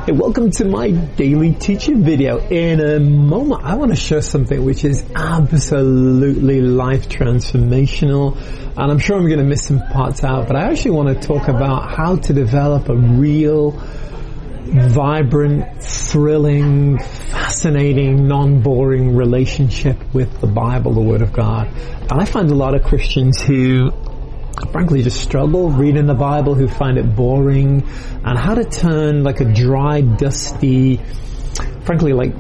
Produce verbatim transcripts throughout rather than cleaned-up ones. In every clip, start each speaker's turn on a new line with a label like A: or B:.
A: Hey, welcome to my daily teaching video. In a moment, I want to share something which is absolutely life transformational, and I'm sure I'm going to miss some parts out, but I actually want to talk about how to develop a real, vibrant, thrilling, fascinating, non-boring relationship with the Bible, the Word of God. And I find a lot of Christians who frankly just struggle reading the Bible, who find it boring, and how to turn like a dry, dusty, frankly like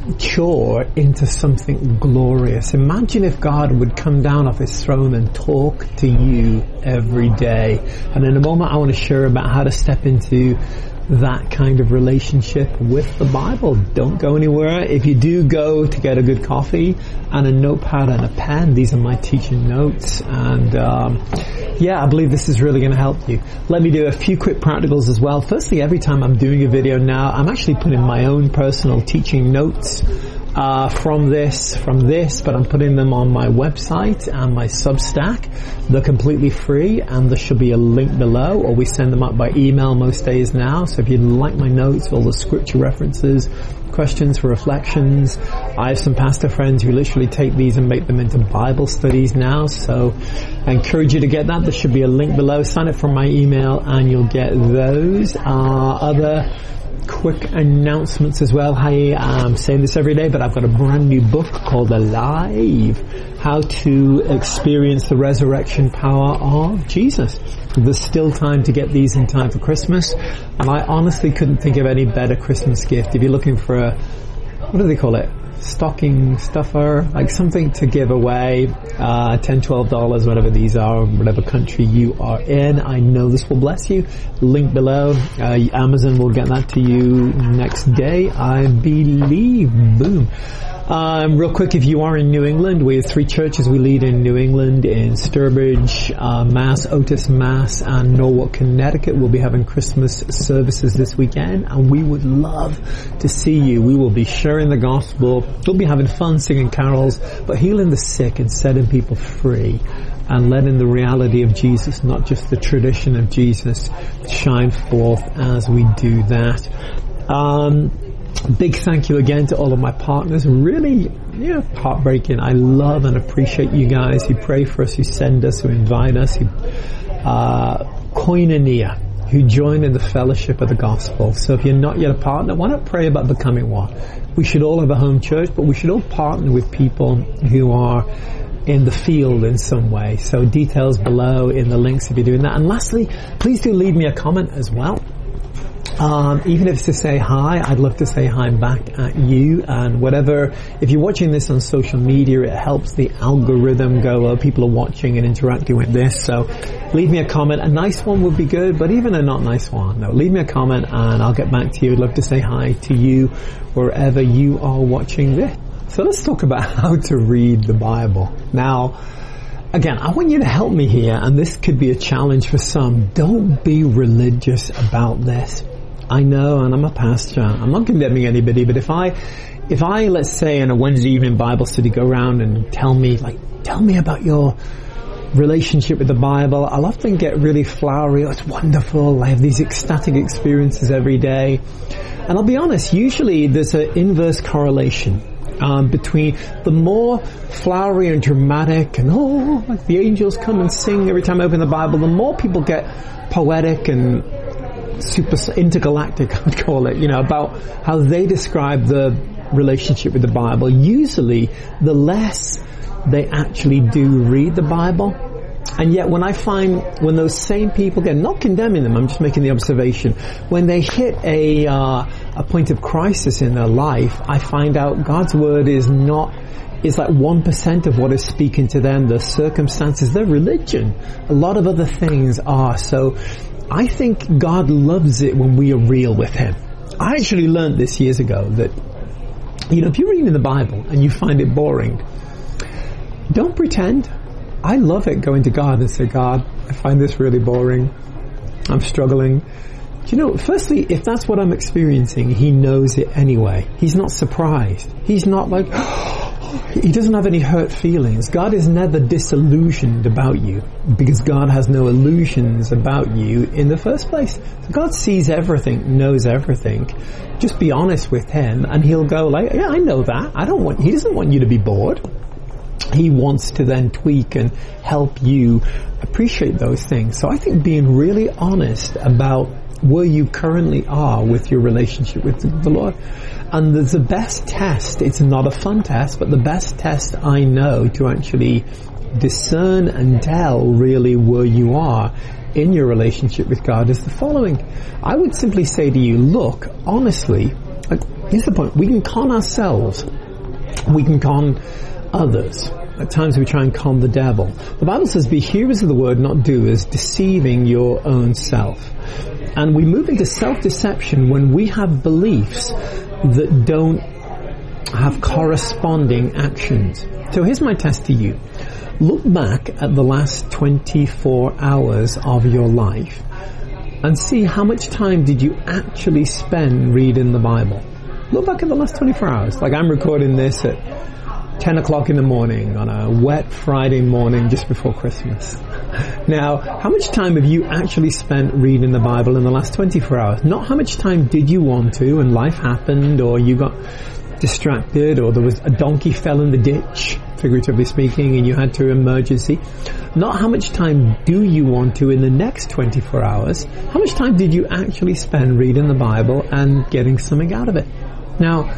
A: chore into something glorious. Imagine if God would come down off his throne and talk to you every day. And in a moment I want to share about how to step into that kind of relationship with the Bible. Don't go anywhere. If you do go to get a good coffee and a notepad and a pen, these are my teaching notes, and um, yeah, I believe this is really going to help you. Let me do a few quick practicals as well. Firstly, every time I'm doing a video now, I'm actually putting my own personal teaching notes Uh, from this, from this, but I'm putting them on my website and my Substack. They're completely free, and there should be a link below, or we send them up by email most days now. So if you'd like my notes, all the scripture references, questions for reflections, I have some pastor friends who literally take these and make them into Bible studies now. So I encourage you to get that. There should be a link below. Sign up for my email and you'll get those. Uh, other quick announcements as well. Hey, I'm saying this every day, but I've got a brand new book called Alive, How to Experience the Resurrection Power of Jesus. There's still time to get these in time for Christmas, and I honestly couldn't think of any better Christmas gift. If you're looking for a, what do they call it? Stocking stuffer, like something to give away, uh, ten, twelve dollars, whatever these are, whatever country you are in. I know this will bless you. Link below. Uh, Amazon will get that to you next day, I believe. Boom. Um, real quick, if you are in New England, we have three churches we lead in New England, in Sturbridge, uh, Mass, Otis, Mass, and Norwalk, Connecticut. We'll be having Christmas services this weekend, and we would love to see you. We will be sharing the gospel. We'll be having fun, singing carols, but healing the sick and setting people free, and letting the reality of Jesus, not just the tradition of Jesus, shine forth as we do that. Um, Big thank you again to all of my partners. Really, yeah, heartbreaking. I love and appreciate you guys who pray for us, who send us, who invite us, who, uh, koinonia, who join in the fellowship of the gospel. So if you're not yet a partner, why not pray about becoming one? We should all have a home church, but we should all partner with people who are in the field in some way. So details below in the links if you're doing that. And lastly, please do leave me a comment as well. Um, even if it's to say hi, I'd love to say hi back at you, and whatever, if you're watching this on social media, it helps the algorithm go, oh, people are watching and interacting with this, so leave me a comment. A nice one would be good, but even a not nice one, no, leave me a comment and I'll get back to you. I'd love to say hi to you wherever you are watching this. So let's talk about how to read the Bible. Now, again, I want you to help me here, and this could be a challenge for some. Don't be religious about this. I know, and I'm a pastor. I'm not condemning anybody, but if I, if I, let's say in a Wednesday evening Bible study, go around and tell me, like, tell me about your relationship with the Bible, I'll often get really flowery. Oh, it's wonderful. I have these ecstatic experiences every day. And I'll be honest, usually there's an inverse correlation Um, between the more flowery and dramatic and, oh, like the angels come and sing every time I open the Bible, the more people get poetic and super intergalactic, I'd call it, you know, about how they describe the relationship with the Bible. Usually, the less they actually do read the Bible. And yet when I find, when those same people, again, not condemning them, I'm just making the observation, when they hit a, uh, a point of crisis in their life, I find out God's Word is not, is like one percent of what is speaking to them, their circumstances, their religion. A lot of other things are. So I think God loves it when we are real with Him. I actually learned this years ago that, you know, if you're reading the Bible and you find it boring, don't pretend. I love it going to God and say, God, I find this really boring. I'm struggling. Do you know, firstly, if that's what I'm experiencing, He knows it anyway. He's not surprised. He's not like, He doesn't have any hurt feelings. God is never disillusioned about you because God has no illusions about you in the first place. So God sees everything, knows everything. Just be honest with Him and He'll go like, yeah, I know that. I don't want, He doesn't want you to be bored. He wants to then tweak and help you appreciate those things. So I think being really honest about where you currently are with your relationship with the Lord. And there's the best test. It's not a fun test, but the best test I know to actually discern and tell really where you are in your relationship with God is the following. I would simply say to you, look, honestly, here's the point. We can con ourselves. We can con others. At times we try and con the devil. The Bible says, be hearers of the word, not doers, deceiving your own self. And we move into self-deception when we have beliefs that don't have corresponding actions. So here's my test to you. Look back at the last twenty-four hours of your life and see how much time did you actually spend reading the Bible. Look back at the last twenty-four hours. Like I'm recording this at ten o'clock in the morning on a wet Friday morning just before Christmas. Now, how much time have you actually spent reading the Bible in the last twenty-four hours? Not how much time did you want to and life happened or you got distracted or there was a donkey fell in the ditch, figuratively speaking, and you had to emergency. Not how much time do you want to in the next twenty-four hours. How much time did you actually spend reading the Bible and getting something out of it? Now,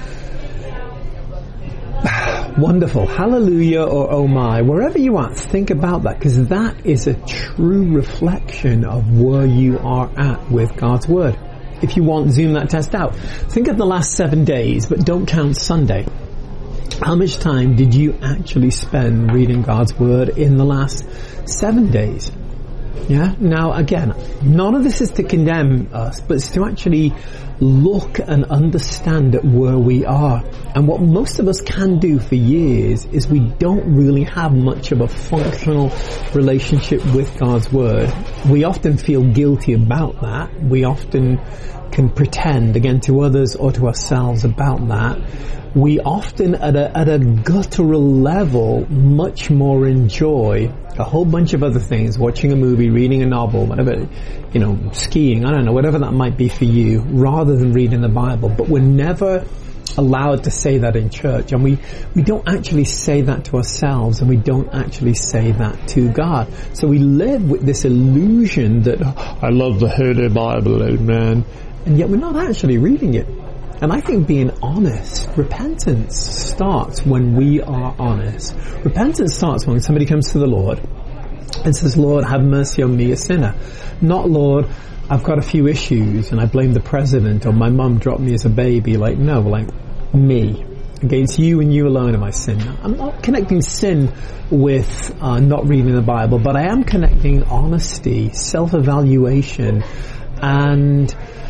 A: wonderful. Hallelujah or oh my. Wherever you are, think about that because that is a true reflection of where you are at with God's Word. If you want, zoom that test out. Think of the last seven days, but don't count Sunday. How much time did you actually spend reading God's Word in the last seven days? Yeah. Now, again, none of this is to condemn us, but it's to actually look and understand at where we are. And what most of us can do for years is we don't really have much of a functional relationship with God's Word. We often feel guilty about that. We often can pretend, again, to others or to ourselves about that. We often, at a, at a guttural level, much more enjoy a whole bunch of other things, watching a movie, reading a novel, whatever, you know, skiing, I don't know, whatever that might be for you, rather than reading the Bible. But we're never allowed to say that in church, and we, we don't actually say that to ourselves, and we don't actually say that to God. So we live with this illusion that, oh, I love the Holy Bible, amen, and yet we're not actually reading it. And I think being honest, repentance starts when we are honest. Repentance starts when somebody comes to the Lord and says, Lord, have mercy on me, a sinner. Not, Lord, I've got a few issues and I blame the president or my mum dropped me as a baby. Like, no, like me. Against you and you alone am I sin. I'm not connecting sin with uh, not reading the Bible, but I am connecting honesty, self-evaluation, and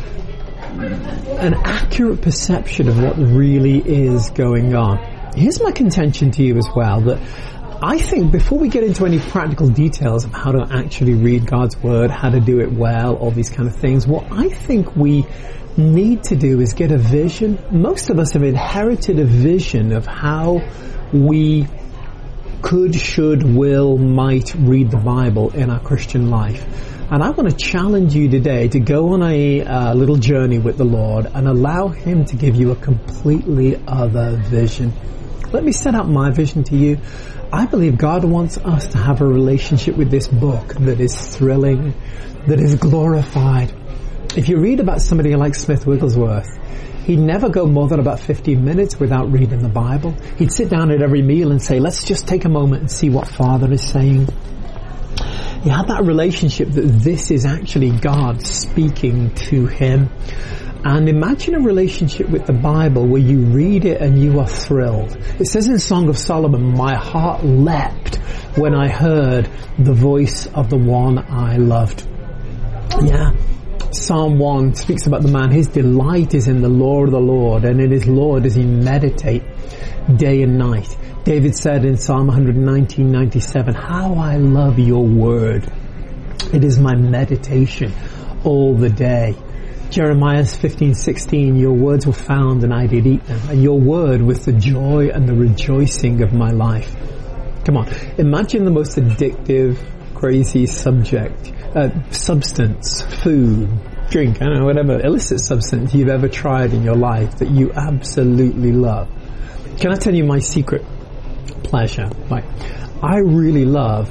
A: an accurate perception of what really is going on. Here's my contention to you as well, that I think before we get into any practical details of how to actually read God's Word, how to do it well, all these kind of things, what I think we need to do is get a vision. Most of us have inherited a vision of how we could, should, will, might read the Bible in our Christian life. And I want to challenge you today to go on a uh, little journey with the Lord and allow Him to give you a completely other vision. Let me set out my vision to you. I believe God wants us to have a relationship with this book that is thrilling, that is glorified. If you read about somebody like Smith Wigglesworth, he'd never go more than about fifteen minutes without reading the Bible. He'd sit down at every meal and say, let's just take a moment and see what Father is saying. He had that relationship that this is actually God speaking to him. And imagine a relationship with the Bible where you read it and you are thrilled. It says in Song of Solomon, my heart leapt when I heard the voice of the one I loved. Yeah. Psalm one speaks about the man, his delight is in the law of the Lord, and in his law does he meditate day and night. David said in Psalm one nineteen ninety-seven, how I love your word. It is my meditation all the day. Jeremiah fifteen sixteen, your words were found and I did eat them, and your word was the joy and the rejoicing of my life. Come on, imagine the most addictive, crazy subject, uh, substance, food, drink, I don't know, whatever illicit substance you've ever tried in your life that you absolutely love. Can I tell you my secret pleasure? Like, I really love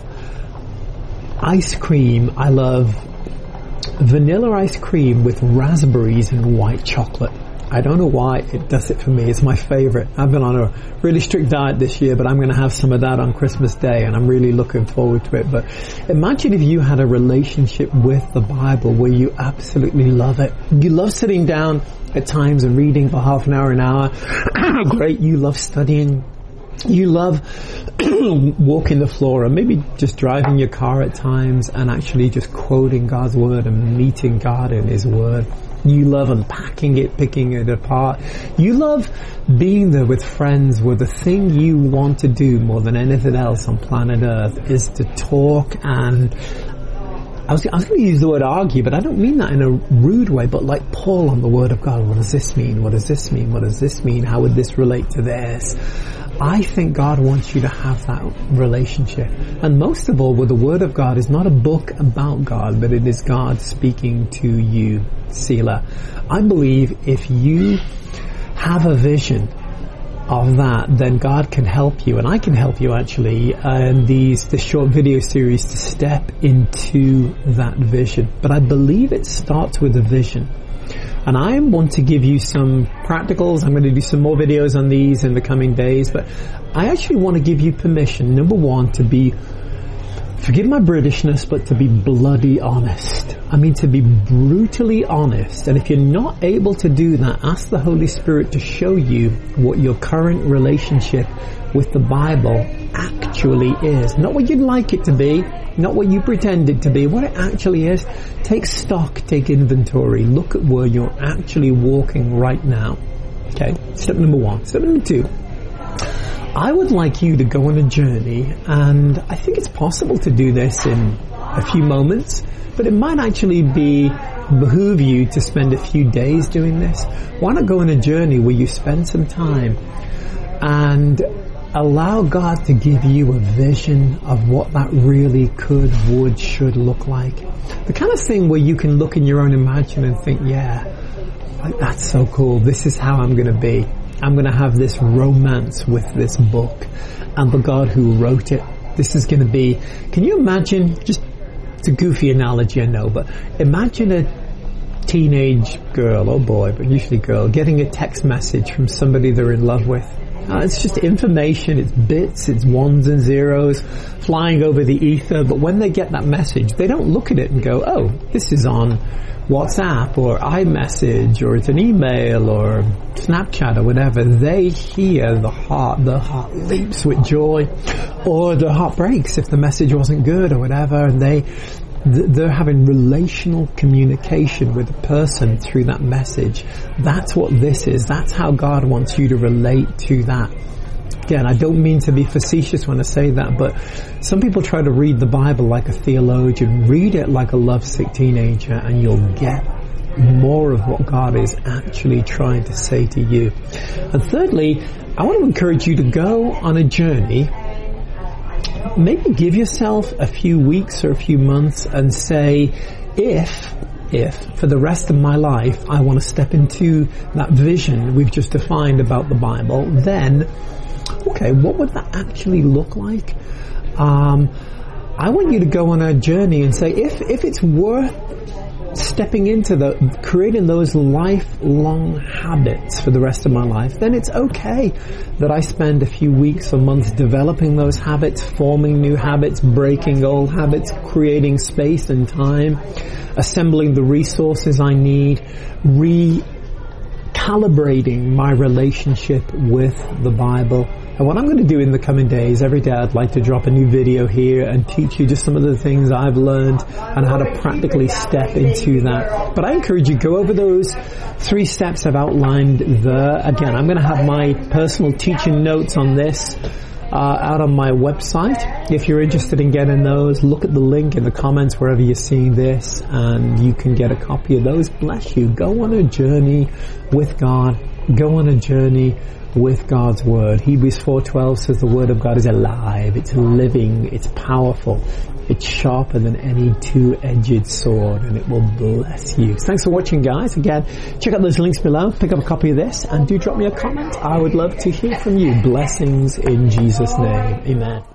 A: ice cream. I love vanilla ice cream with raspberries and white chocolate. I don't know why it does it for me. It's my favorite. I've been on a really strict diet this year, but I'm going to have some of that on Christmas Day, and I'm really looking forward to it. But imagine if you had a relationship with the Bible where you absolutely love it. You love sitting down at times and reading for half an hour, an hour. Great. You love studying. You love walking the floor, or maybe just driving your car at times and actually just quoting God's word and meeting God in His word. You love unpacking it, picking it apart. You love being there with friends where the thing you want to do more than anything else on planet Earth is to talk and I was, I was going to use the word argue, but I don't mean that in a rude way, but like pull on the word of God. What does this mean? What does this mean? What does this mean? How would this relate to this? I think God wants you to have that relationship. And most of all, well, the Word of God is not a book about God, but it is God speaking to you, Selah. I believe if you have a vision of that, then God can help you, and I can help you actually in these this short video series to step into that vision. But I believe it starts with a vision. And I want to give you some practicals. I'm going to do some more videos on these in the coming days, but I actually want to give you permission, number one, to be, forgive my Britishness, but to be bloody honest. I mean, to be brutally honest. And if you're not able to do that, ask the Holy Spirit to show you what your current relationship with the Bible actually is. Not what you'd like it to be, not what you pretend it to be, what it actually is. Take stock, take inventory, look at where you're actually walking right now. Okay, step number one. Step number two. I would like you to go on a journey, and I think it's possible to do this in a few moments, but it might actually be behoove you to spend a few days doing this. Why not go on a journey where you spend some time and allow God to give you a vision of what that really could, would, should look like. The kind of thing where you can look in your own imagination and think, yeah, like, that's so cool. This is how I'm going to be. I'm going to have this romance with this book and the God who wrote it. This is going to be, can you imagine, just, it's a goofy analogy I know, but imagine a teenage girl, or boy, but usually girl, getting a text message from somebody they're in love with. Uh, it's just information, it's bits, it's ones and zeros flying over the ether, but when they get that message, they don't look at it and go, oh, this is on WhatsApp or iMessage or it's an email or Snapchat or whatever. They hear the heart, the heart leaps with joy, or the heart breaks if the message wasn't good or whatever, and they they're having relational communication with the person through that message. That's what this is. That's how God wants you to relate to that. Again, I don't mean to be facetious when I say that, but some people try to read the Bible like a theologian. Read it like a lovesick teenager and you'll get more of what God is actually trying to say to you. And thirdly, I want to encourage you to go on a journey. Maybe give yourself a few weeks or a few months and say, if, if for the rest of my life I want to step into that vision we've just defined about the Bible, then, okay, what would that actually look like? Um, I want you to go on a journey and say, if, if it's worth stepping into the, creating those lifelong habits for the rest of my life, then it's okay that I spend a few weeks or months developing those habits, forming new habits, breaking old habits, creating space and time, assembling the resources I need, recalibrating my relationship with the Bible. And what I'm going to do in the coming days, every day I'd like to drop a new video here and teach you just some of the things I've learned and how to practically step into that. But I encourage you, go over those three steps I've outlined there. Again, I'm going to have my personal teaching notes on this uh, out on my website. If you're interested in getting those, look at the link in the comments wherever you're seeing this, and you can get a copy of those. Bless you. Go on a journey with God. Go on a journey with God's Word. Hebrews four twelve says the Word of God is alive, it's living, it's powerful, it's sharper than any two-edged sword, and it will bless you. So thanks for watching, guys. Again, check out those links below, pick up a copy of this, and do drop me a comment. I would love to hear from you. Blessings in Jesus' name. Amen.